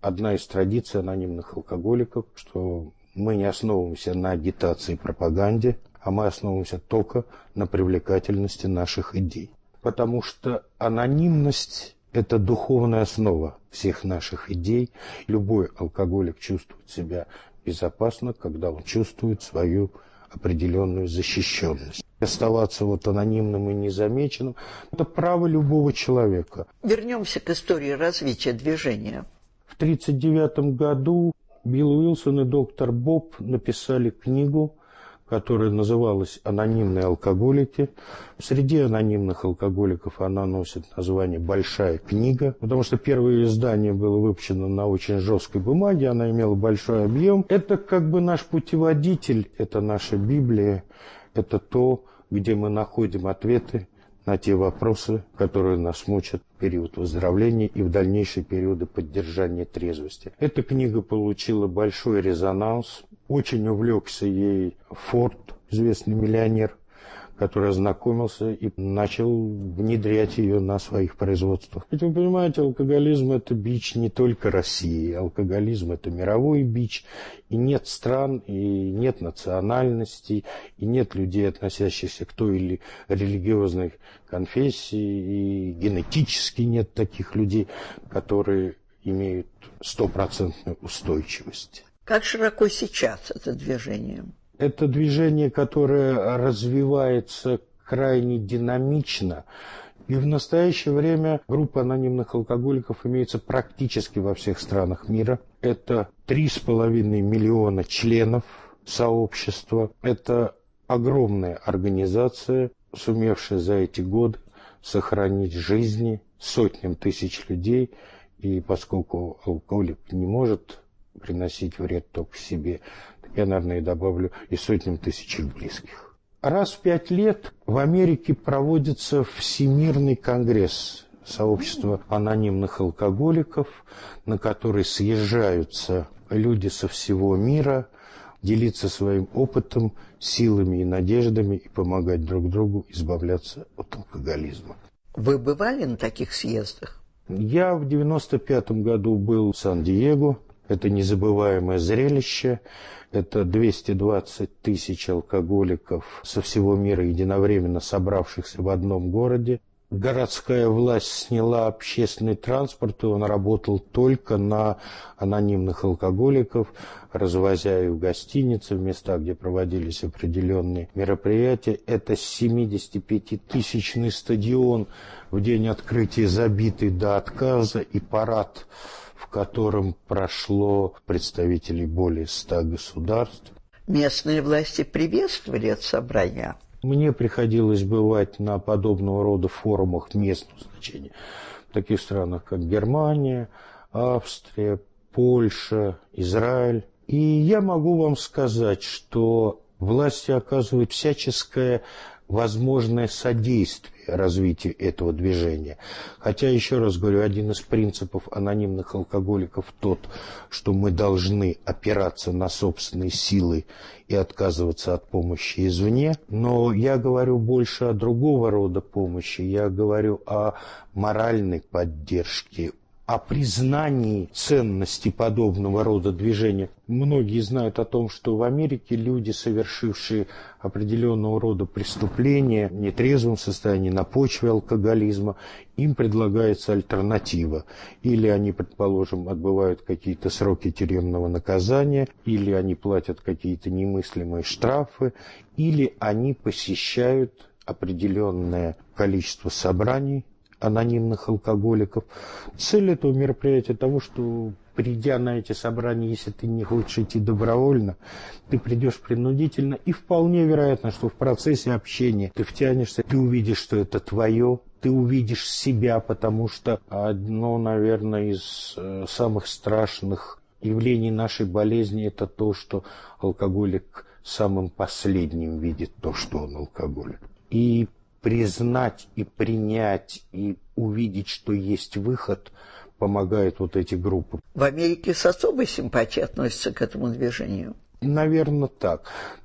одна из традиций анонимных алкоголиков, что мы не основываемся на агитации и пропаганде, а мы основываемся только на привлекательности наших идей. Потому что анонимность – это духовная основа всех наших идей. Любой алкоголик чувствует себя безопасно, когда он чувствует свою определенную защищенность. Оставаться вот анонимным и незамеченным – это право любого человека. Вернемся к истории развития движения. В тысяча девятьсот тридцать девятом году Билл Уилсон и доктор Боб написали книгу, которая называлась «Анонимные алкоголики». Среди анонимных алкоголиков она носит название «Большая книга», потому что первое издание было выпущено на очень жесткой бумаге, она имела большой объем. Это как бы наш путеводитель, это наша Библия, это то, где мы находим ответы на те вопросы, которые нас мучат в период выздоровления и в дальнейшие периоды поддержания трезвости. Эта книга получила большой резонанс. Очень увлекся ей Форд, известный миллионер, который ознакомился и начал внедрять ее на своих производствах. Ведь вы понимаете, алкоголизм – это бич не только России. Алкоголизм – это мировой бич. И нет стран, и нет национальностей, и нет людей, относящихся к той или религиозной конфессии, и генетически нет таких людей, которые имеют стопроцентную устойчивость. Как широко сейчас это движение? Это движение, которое развивается крайне динамично. И в настоящее время группа анонимных алкоголиков имеется практически во всех странах мира. Это три с половиной миллиона членов сообщества. Это огромная организация, сумевшая за эти годы сохранить жизни сотням тысяч людей. И поскольку алкоголик не может приносить вред только себе, я, наверное, и добавлю и сотням тысяч близких. Раз в пять лет в Америке проводится Всемирный конгресс сообщества анонимных алкоголиков, на который съезжаются люди со всего мира, делиться своим опытом, силами и надеждами и помогать друг другу избавляться от алкоголизма. Вы бывали на таких съездах? Я в девяносто пятом году был в Сан-Диего. Это незабываемое зрелище. Это двести двадцать тысяч алкоголиков со всего мира, единовременно собравшихся в одном городе. Городская власть сняла общественный транспорт, и он работал только на анонимных алкоголиков, развозя их в гостиницы, в места, где проводились определенные мероприятия. Это семидесятипятитысячный стадион, в день открытия забитый до отказа, и парад, в котором прошло представителей более ста государств. Местные власти приветствовали это собрание? Мне приходилось бывать на подобного рода форумах местного значения в таких странах, как Германия, Австрия, Польша, Израиль. И я могу вам сказать, что власти оказывают всяческое возможное содействие развитию этого движения. Хотя, еще раз говорю, один из принципов анонимных алкоголиков тот, что мы должны опираться на собственные силы и отказываться от помощи извне. Но я говорю больше о другого рода помощи. Я говорю о моральной поддержке, о признании ценности подобного рода движения. Многие знают о том, что в Америке люди, совершившие определенного рода преступления в нетрезвом состоянии на почве алкоголизма, им предлагается альтернатива. Или они, предположим, отбывают какие-то сроки тюремного наказания, или они платят какие-то немыслимые штрафы, или они посещают определенное количество собраний анонимных алкоголиков. Цель этого мероприятия того, что, придя на эти собрания, если ты не хочешь идти добровольно, ты придешь принудительно, и вполне вероятно, что в процессе общения ты втянешься, ты увидишь, что это твое, ты увидишь себя, потому что одно, наверное, из э, самых страшных явлений нашей болезни — это то, что алкоголик самым последним видит то, что он алкоголик. И признать и принять, и увидеть, что есть выход, помогают вот эти группы. В Америке с особой симпатией относятся к этому движению? Наверное, так.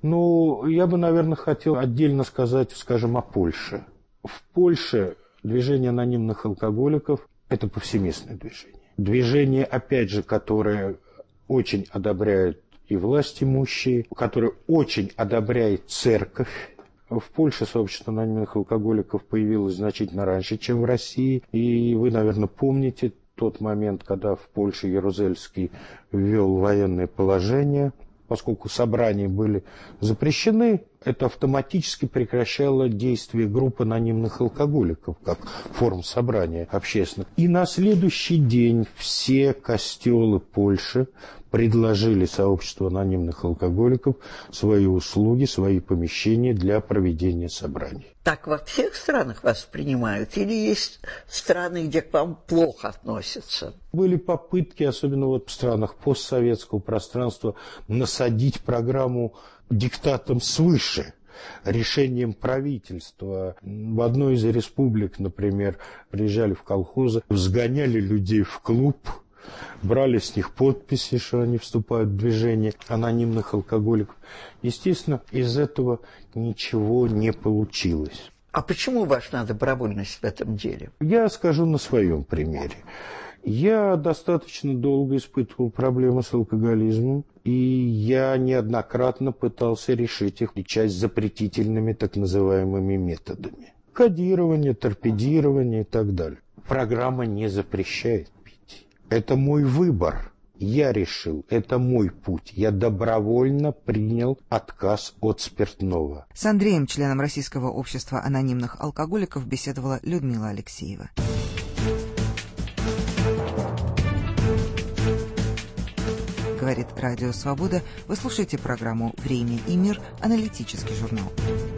Но я бы, наверное, хотел отдельно сказать, скажем, о Польше. В Польше движение анонимных алкоголиков – это повсеместное движение. Движение, опять же, которое очень одобряют и власть имущие, которое очень одобряет церковь. В Польше сообщество анонимных алкоголиков появилось значительно раньше, чем в России. И вы, наверное, помните тот момент, когда в Польше Ярузельский ввел военное положение. Поскольку собрания были запрещены, это автоматически прекращало действие групп анонимных алкоголиков, как форм собрания общественных. И на следующий день все костелы Польши предложили сообществу анонимных алкоголиков свои услуги, свои помещения для проведения собраний. Так во всех странах вас принимают? Или есть страны, где к вам плохо относятся? Были попытки, особенно вот в странах постсоветского пространства, насадить программу диктатом свыше, решением правительства. В одной из республик, например, приезжали в колхозы, сгоняли людей в клуб, брали с них подписи, что они вступают в движение анонимных алкоголиков. Естественно, из этого ничего не получилось. А почему важна добровольность в этом деле? Я скажу на своем примере. Я достаточно долго испытывал проблемы с алкоголизмом, и я неоднократно пытался решить их, часть запретительными так называемыми методами. Кодирование, торпедирование и так далее. Программа не запрещает пить. Это мой выбор. Я решил, это мой путь. Я добровольно принял отказ от спиртного. С Андреем, членом Российского общества анонимных алкоголиков, беседовала Людмила Алексеева. Говорит Радио Свобода. Вы слушаете программу «Время и мир», аналитический журнал.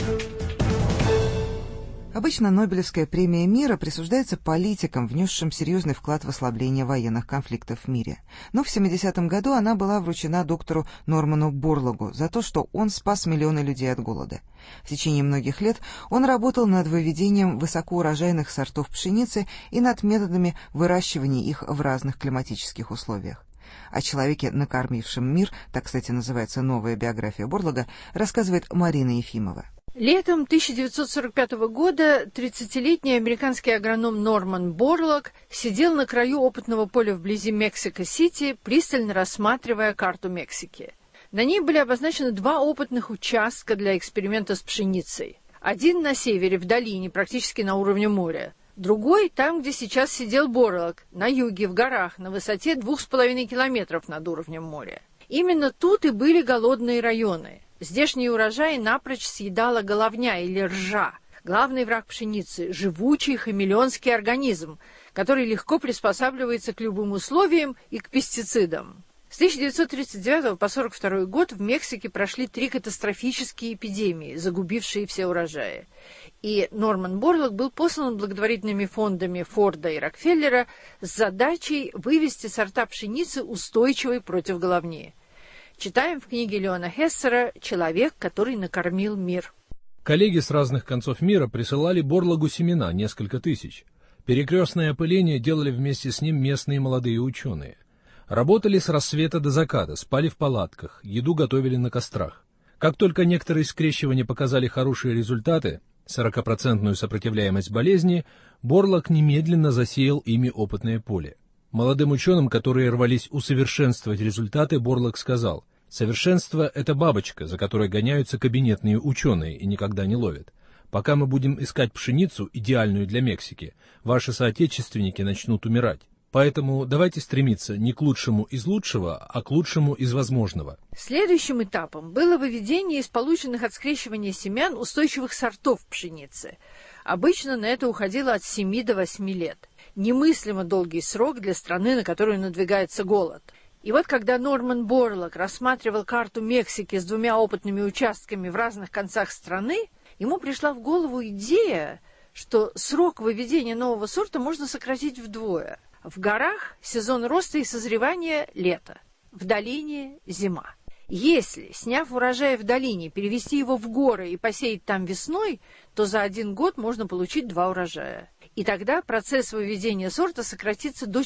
Обычно Нобелевская премия мира присуждается политикам, внесшим серьезный вклад в ослабление военных конфликтов в мире. Но в семидесятом году она была вручена доктору Норману Борлагу за то, что он спас миллионы людей от голода. В течение многих лет он работал над выведением высокоурожайных сортов пшеницы и над методами выращивания их в разных климатических условиях. О человеке, накормившем мир, так, кстати, называется новая биография Борлага, рассказывает Марина Ефимова. Летом тысяча девятьсот сорок пятого года тридцатилетний американский агроном Норман Борлаг сидел на краю опытного поля вблизи Мексико-Сити, пристально рассматривая карту Мексики. На ней были обозначены два опытных участка для эксперимента с пшеницей. Один на севере, в долине, практически на уровне моря. Другой там, где сейчас сидел Борлаг, на юге, в горах, на высоте двух с половиной километров над уровнем моря. Именно тут и были голодные районы. Здешний урожай напрочь съедала головня или ржа, главный враг пшеницы, живучий хамелеонский организм, который легко приспосабливается к любым условиям и к пестицидам. С тысяча девятьсот тридцать девятого по сорок второй год в Мексике прошли три катастрофические эпидемии, загубившие все урожаи. И Норман Борлаг был послан благотворительными фондами Форда и Рокфеллера с задачей вывести сорта пшеницы, устойчивой против головни. Читаем в книге Леона Хессера «Человек, который накормил мир». Коллеги с разных концов мира присылали Борлагу семена, несколько тысяч. Перекрестное опыление делали вместе с ним местные молодые ученые. Работали с рассвета до заката, спали в палатках, еду готовили на кострах. Как только некоторые скрещивания показали хорошие результаты, сорокапроцентную сопротивляемость болезни, Борлаг немедленно засеял ими опытное поле. Молодым ученым, которые рвались усовершенствовать результаты, Борлаг сказал: «Совершенство — это бабочка, за которой гоняются кабинетные ученые и никогда не ловят. Пока мы будем искать пшеницу, идеальную для Мексики, ваши соотечественники начнут умирать. Поэтому давайте стремиться не к лучшему из лучшего, а к лучшему из возможного». Следующим этапом было выведение из полученных от скрещивания семян устойчивых сортов пшеницы. Обычно на это уходило от семи до восьми лет. Немыслимо долгий срок для страны, на которую надвигается голод. И вот когда Норман Борлаг рассматривал карту Мексики с двумя опытными участками в разных концах страны, ему пришла в голову идея, что срок выведения нового сорта можно сократить вдвое. В горах сезон роста и созревания – лето, в долине – зима. Если, сняв урожай в долине, перевести его в горы и посеять там весной, то за один год можно получить два урожая. И тогда процесс выведения сорта сократится до четырех лет. Идея была не только рискованной, но и еретической.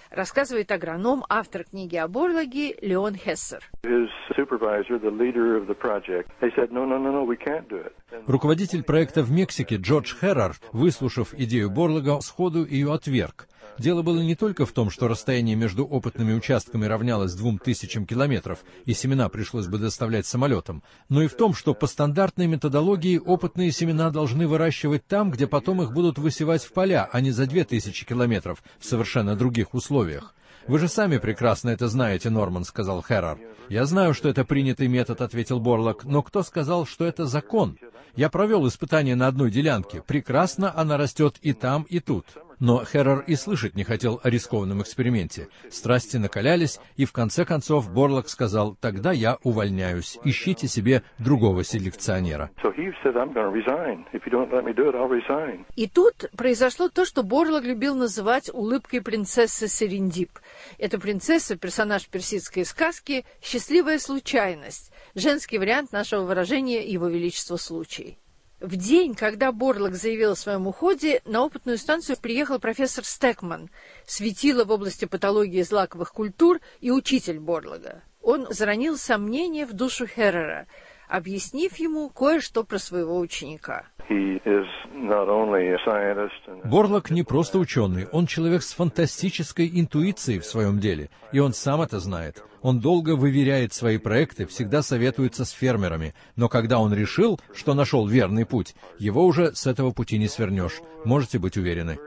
рассказывает агроном, автор книги о Борлаге Леон Хессер. Руководитель проекта в Мексике Джордж Херрер, выслушав идею Борлага, сходу ее отверг. Дело было не только в том, что расстояние между опытными участками равнялось двум тысячам километров, и семена пришлось бы доставлять самолетом, но и в том, что по стандартной методологии опытные семена должны выращивать там, где потом их будут высевать в поля, а не за две тысячи километров в совершенно других условиях. «Вы же сами прекрасно это знаете, Норман», — сказал Херрер. «Я знаю, что это принятый метод», — ответил Борлаг, «но кто сказал, что это закон? Я провел испытание на одной делянке. Прекрасно она растет и там, и тут». Но Херрер и слышать не хотел о рискованном эксперименте. Страсти накалялись, и в конце концов Борлаг сказал: «Тогда я увольняюсь. Ищите себе другого селекционера». И тут произошло то, что Борлаг любил называть улыбкой принцессы Серендип. Эта принцесса, персонаж персидской сказки, счастливая случайность, женский вариант нашего выражения «Его Величество случай». В день, когда Борлаг заявил о своем уходе, на опытную станцию приехал профессор Стекман, светило в области патологии злаковых культур и учитель Борлага. Он заронил сомнения в душу Херрера, объяснив ему кое-что про своего ученика. Борлаг не просто ученый, он человек с фантастической интуицией в своем деле, и он сам это знает. Он долго выверяет свои проекты, всегда советуется с фермерами, но когда он решил, что нашел верный путь, его уже с этого пути не свернешь, можете быть уверены.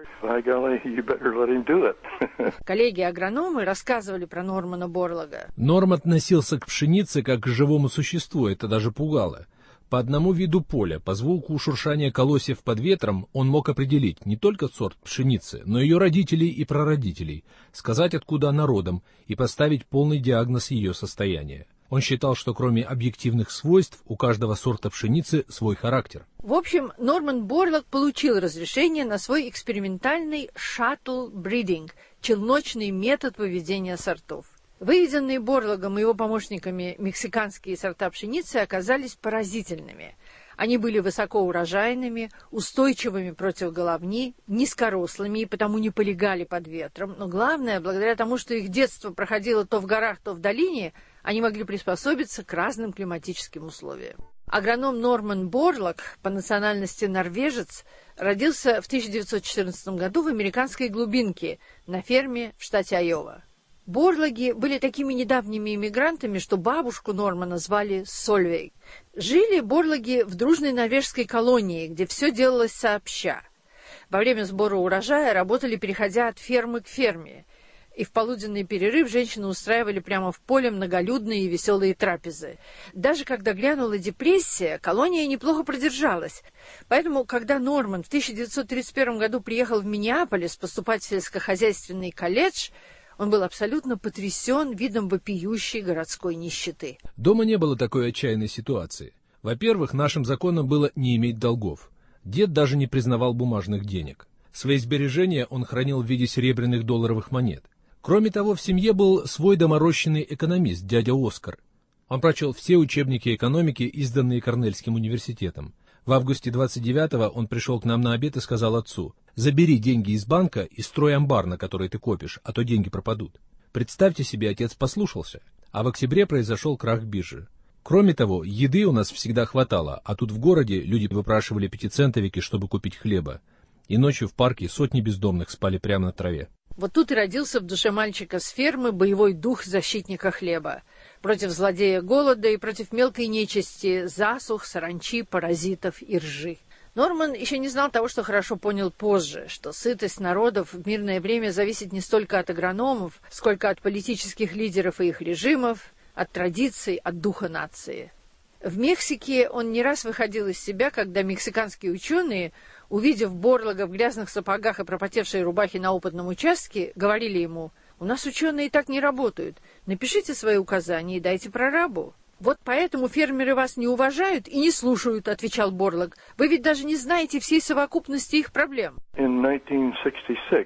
Коллеги-агрономы рассказывали про Нормана Борлага. Норм относился к пшенице как к живому существу, это даже пугало. По одному виду поля, по звуку шуршания колосьев под ветром, он мог определить не только сорт пшеницы, но ее родителей и прародителей, сказать, откуда она родом, и поставить полный диагноз ее состояния. Он считал, что кроме объективных свойств, у каждого сорта пшеницы свой характер. В общем, Норман Борлаг получил разрешение на свой экспериментальный shuttle breeding, челночный метод выведения сортов. Выведенные Борлагом и его помощниками мексиканские сорта пшеницы оказались поразительными. Они были высокоурожайными, устойчивыми против головни, низкорослыми и потому не полегали под ветром. Но главное, благодаря тому, что их детство проходило то в горах, то в долине, они могли приспособиться к разным климатическим условиям. Агроном Норман Борлаг, по национальности норвежец, родился в тысяча девятьсот четырнадцатом году в американской глубинке на ферме в штате Айова. Борлаги были такими недавними иммигрантами, что бабушку Нормана звали Сольвейг. Жили Борлаги в дружной норвежской колонии, где все делалось сообща. Во время сбора урожая работали, переходя от фермы к ферме. И в полуденный перерыв женщины устраивали прямо в поле многолюдные и веселые трапезы. Даже когда глянула депрессия, колония неплохо продержалась. Поэтому, когда Норман в тысяча девятьсот тридцать первом году приехал в Миннеаполис поступать в сельскохозяйственный колледж, он был абсолютно потрясен видом вопиющей городской нищеты. Дома не было такой отчаянной ситуации. Во-первых, нашим законом было не иметь долгов. Дед даже не признавал бумажных денег. Свои сбережения он хранил в виде серебряных долларовых монет. Кроме того, в семье был свой доморощенный экономист, дядя Оскар. Он прочел все учебники экономики, изданные Корнельским университетом. В августе двадцать девятого он пришел к нам на обед и сказал отцу: «Забери деньги из банка и строй амбар, на который ты копишь, а то деньги пропадут». Представьте себе, отец послушался. А в октябре произошел крах биржи. Кроме того, еды у нас всегда хватало, а тут в городе люди выпрашивали пятицентовики, чтобы купить хлеба. И ночью в парке сотни бездомных спали прямо на траве. Вот тут и родился в душе мальчика с фермы боевой дух защитника хлеба. Против злодея голода и против мелкой нечисти, засух, саранчи, паразитов и ржи. Норман еще не знал того, что хорошо понял позже, что сытость народов в мирное время зависит не столько от агрономов, сколько от политических лидеров и их режимов, от традиций, от духа нации. В Мексике он не раз выходил из себя, когда мексиканские ученые, увидев Борлага в грязных сапогах и пропотевшей рубахе на опытном участке, говорили ему: «У нас ученые так не работают. Напишите свои указания и дайте прорабу». «Вот поэтому фермеры вас не уважают и не слушают», — отвечал Борлаг. «Вы ведь даже не знаете всей совокупности их проблем».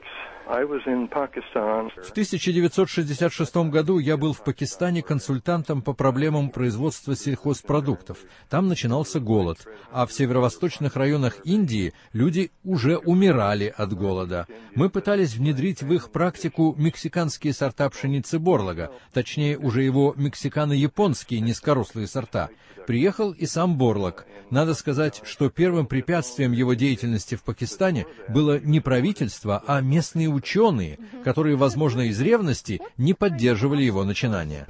В тысяча девятьсот шестьдесят шестом году я был в Пакистане консультантом по проблемам производства сельхозпродуктов. Там начинался голод, а в северо-восточных районах Индии люди уже умирали от голода. Мы пытались внедрить в их практику мексиканские сорта пшеницы Борлога, точнее уже его мексикано-японские низкорослые сорта. Приехал и сам Борлог. Надо сказать, что первым препятствием его деятельности в Пакистане было не правительство, а местные ученые, которые, возможно, из ревности не поддерживали его начинания.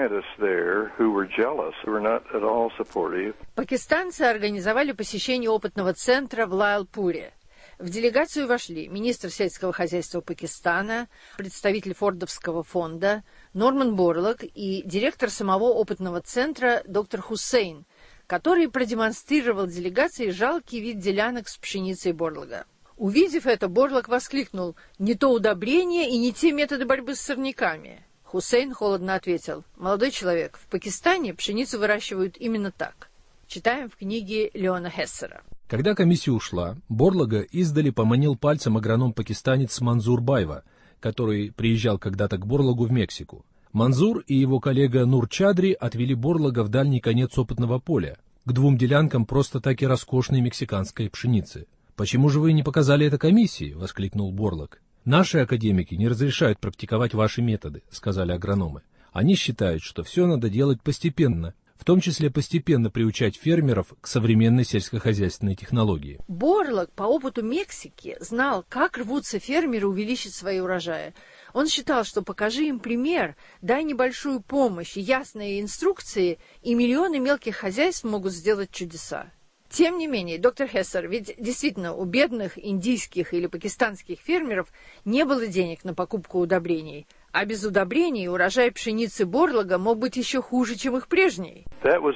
Пакистанцы организовали посещение опытного центра в Лайлпуре. В делегацию вошли министр сельского хозяйства Пакистана, представитель Фордовского фонда, Норман Борлог и директор самого опытного центра доктор Хусейн, который продемонстрировал делегации жалкий вид делянок с пшеницей Борлога. Увидев это, Борлог воскликнул: «Не то удобрение и не те методы борьбы с сорняками». Хусейн холодно ответил: «Молодой человек, в Пакистане пшеницу выращивают именно так». Читаем в книге Леона Хессера. Когда комиссия ушла, Борлога издали поманил пальцем агроном-пакистанец Манзур Байва, который приезжал когда-то к Борлогу в Мексику. Манзур и его коллега Нур Чадри отвели Борлога в дальний конец опытного поля, к двум делянкам просто таки роскошной мексиканской пшеницы. «Почему же вы не показали это комиссии?» — воскликнул Борлог. «Наши академики не разрешают практиковать ваши методы», — сказали агрономы. «Они считают, что все надо делать постепенно, в том числе постепенно приучать фермеров к современной сельскохозяйственной технологии». Борлог по опыту Мексики знал, как рвутся фермеры увеличить свои урожаи. Он считал, что покажи им пример, дай небольшую помощь и ясные инструкции, и миллионы мелких хозяйств могут сделать чудеса. Тем не менее, доктор Хессер, ведь действительно у бедных индийских или пакистанских фермеров не было денег на покупку удобрений, а без удобрений урожай пшеницы Борлога мог быть еще хуже, чем их прежний.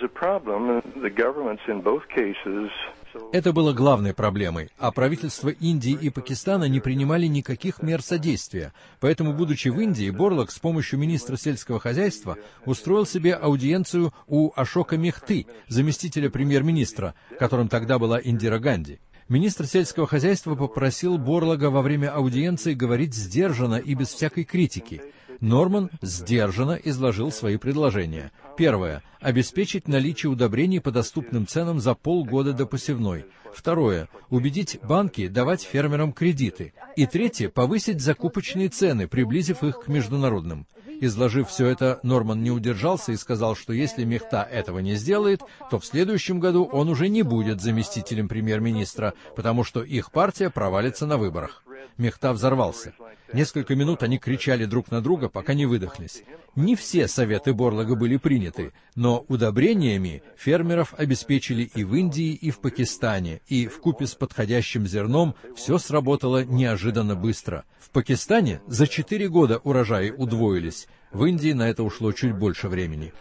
Это было главной проблемой, а правительства Индии и Пакистана не принимали никаких мер содействия. Поэтому, будучи в Индии, Борлог с помощью министра сельского хозяйства устроил себе аудиенцию у Ашока Мехты, заместителя премьер-министра, которым тогда была Индира Ганди. Министр сельского хозяйства попросил Борлога во время аудиенции говорить сдержанно и без всякой критики. Норман сдержанно изложил свои предложения. Первое. Обеспечить наличие удобрений по доступным ценам за полгода до посевной. Второе. Убедить банки давать фермерам кредиты. И третье. Повысить закупочные цены, приблизив их к международным. Изложив все это, Норман не удержался и сказал, что если Мехта этого не сделает, то в следующем году он уже не будет заместителем премьер-министра, потому что их партия провалится на выборах. Мехта взорвался. Несколько минут они кричали друг на друга, пока не выдохлись. Не все советы Борлога были приняты, но удобрениями фермеров обеспечили и в Индии, и в Пакистане, и вкупе с подходящим зерном все сработало неожиданно быстро. В Пакистане за четыре года урожаи удвоились, в Индии на это ушло чуть больше времени.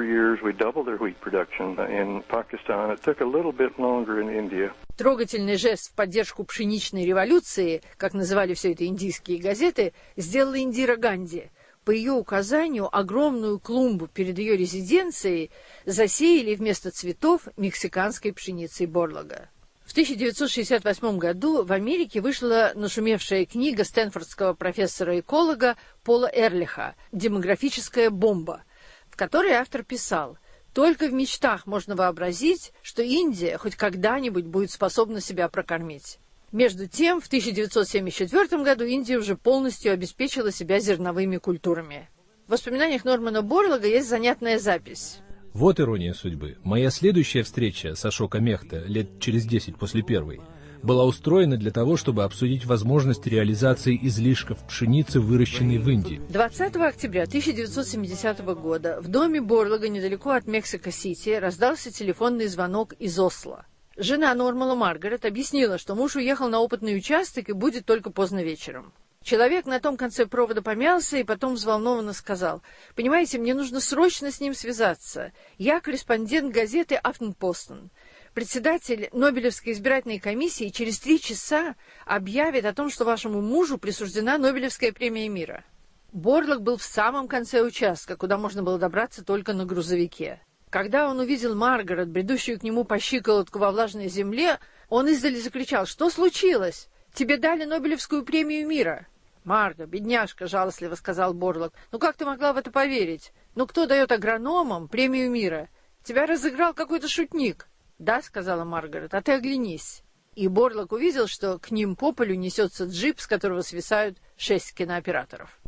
Трогательный жест в поддержку пшеничной революции, как называли все это индийские газеты, сделала Индира Ганди. По ее указанию огромную клумбу перед ее резиденцией засеяли вместо цветов мексиканской пшеницей Борлога. В тысяча девятьсот шестьдесят восьмом году в Америке вышла нашумевшая книга стэнфордского профессора-эколога Пола Эрлиха «Демографическая бомба», в которой автор писал: «Только в мечтах можно вообразить, что Индия хоть когда-нибудь будет способна себя прокормить». Между тем, в тысяча девятьсот семьдесят четвёртом году Индия уже полностью обеспечила себя зерновыми культурами. В воспоминаниях Нормана Борлога есть занятная запись. Вот ирония судьбы. Моя следующая встреча с Ашока Мехта, лет через десять после первой, была устроена для того, чтобы обсудить возможность реализации излишков пшеницы, выращенной в Индии. двадцатого октября тысяча девятьсот семидесятого года в доме Борлога недалеко от Мексико-Сити раздался телефонный звонок из Осло. Жена Нормана, Маргарет, объяснила, что муж уехал на опытный участок и будет только поздно вечером. Человек на том конце провода помялся и потом взволнованно сказал: «Понимаете, мне нужно срочно с ним связаться. Я корреспондент газеты «Афтенпостен». Председатель Нобелевской избирательной комиссии через три часа объявит о том, что вашему мужу присуждена Нобелевская премия мира». Борлог был в самом конце участка, куда можно было добраться только на грузовике. Когда он увидел Маргарет, бредущую к нему по щиколотку во влажной земле, он издали закричал: «Что случилось? Тебе дали Нобелевскую премию мира!» «Марга, бедняжка», — жалостливо сказал Борлок, — «ну как ты могла в это поверить? Ну кто дает агрономам премию мира? Тебя разыграл какой-то шутник». «Да», — сказала Маргарет, — «а ты оглянись». И Борлок увидел, что к ним по полю несется джип, с которого свисают шесть кинооператоров.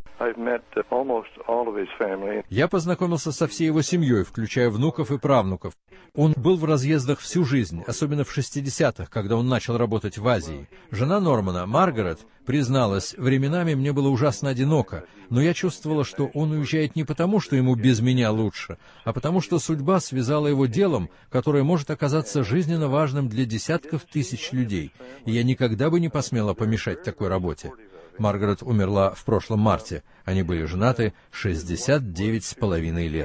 Я познакомился со всей его семьей, включая внуков и правнуков. Он был в разъездах всю жизнь, особенно в шестидесятых, когда он начал работать в Азии. Жена Нормана, Маргарет, призналась, временами мне было ужасно одиноко, но я чувствовала, что он уезжает не потому, что ему без меня лучше, а потому что судьба связала его делом, которое может оказаться жизненно важным для десятков тысяч людей, и я никогда бы не посмела помешать такой работе. Маргарет умерла в прошлом марте. Они были женаты шестьдесят девять с половиной лет.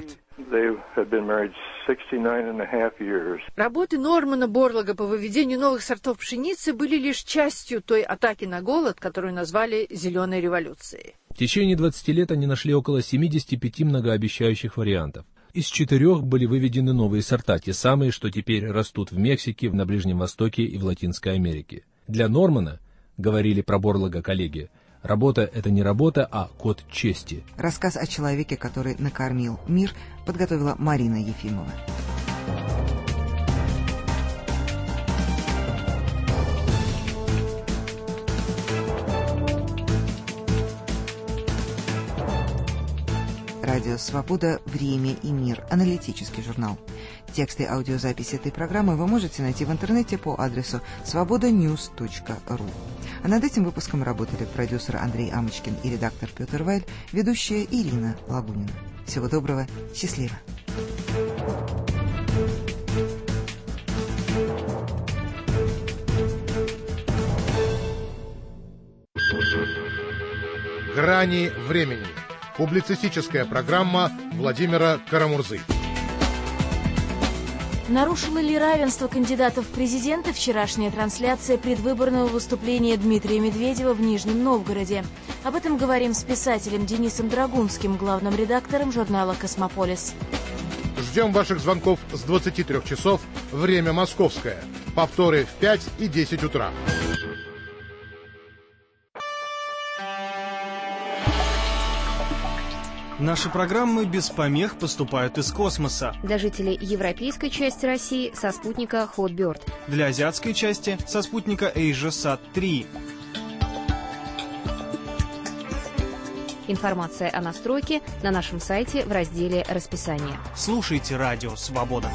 Работы Нормана Борлога по выведению новых сортов пшеницы были лишь частью той атаки на голод, которую назвали «зеленой революцией». В течение двадцати лет они нашли около семидесяти пяти многообещающих вариантов. Из четырех были выведены новые сорта, те самые, что теперь растут в Мексике, на Ближнем Востоке и в Латинской Америке. Для Нормана, говорили про Борлога коллеги, работа — это не работа, а код чести. Рассказ о человеке, который накормил мир, подготовила Марина Ефимова. Радио «Свобода. Время и мир». Аналитический журнал. Тексты и аудиозаписи этой программы вы можете найти в интернете по адресу свобода ньюс точка ру. А над этим выпуском работали продюсер Андрей Амочкин и редактор Петр Вайль, ведущая Ирина Лагунина. Всего доброго, счастливо. «Грани времени». Публицистическая программа Владимира Карамурзы. Нарушила ли равенство кандидатов в президенты вчерашняя трансляция предвыборного выступления Дмитрия Медведева в Нижнем Новгороде? Об этом говорим с писателем Денисом Драгунским, главным редактором журнала «Космополис». Ждем ваших звонков с двадцати трёх часов, время московское. Повторы в пять и десять утра. Наши программы без помех поступают из космоса. Для жителей европейской части России со спутника Hotbird. Для азиатской части со спутника AsiaSat три. Информация о настройке на нашем сайте в разделе «Расписание». Слушайте радио «Свобода».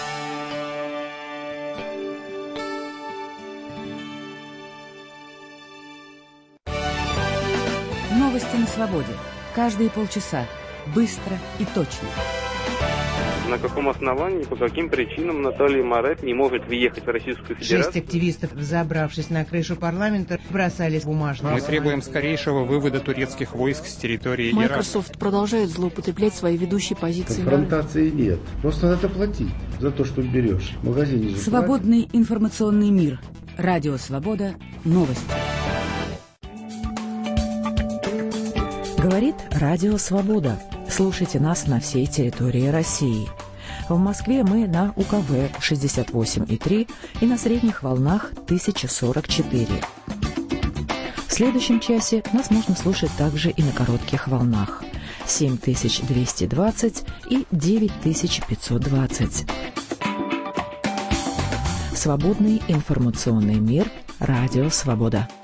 Новости на свободе. Каждые полчаса. Быстро и точно. На каком основании, по каким причинам Наталья Морет не может въехать в Российскую Федерацию? Шесть активистов, взобравшись на крышу парламента, бросались бумажные. Мы требуем скорейшего вывода турецких войск с территории Ирака. Microsoft продолжает злоупотреблять свои ведущие позиции. Конфронтации нет. Просто надо платить за то, что берешь. В магазине же Свободный платят. Информационный мир. Радио «Свобода». Новости. Говорит Радио «Свобода». Слушайте нас на всей территории России. В Москве мы на У Ка Вэ шестьдесят восемь и три и на средних волнах тысяча сорок четыре. В следующем часе нас можно слушать также и на коротких волнах семь тысяч двести двадцать и девять тысяч пятьсот двадцать. Свободный информационный мир. Радио «Свобода».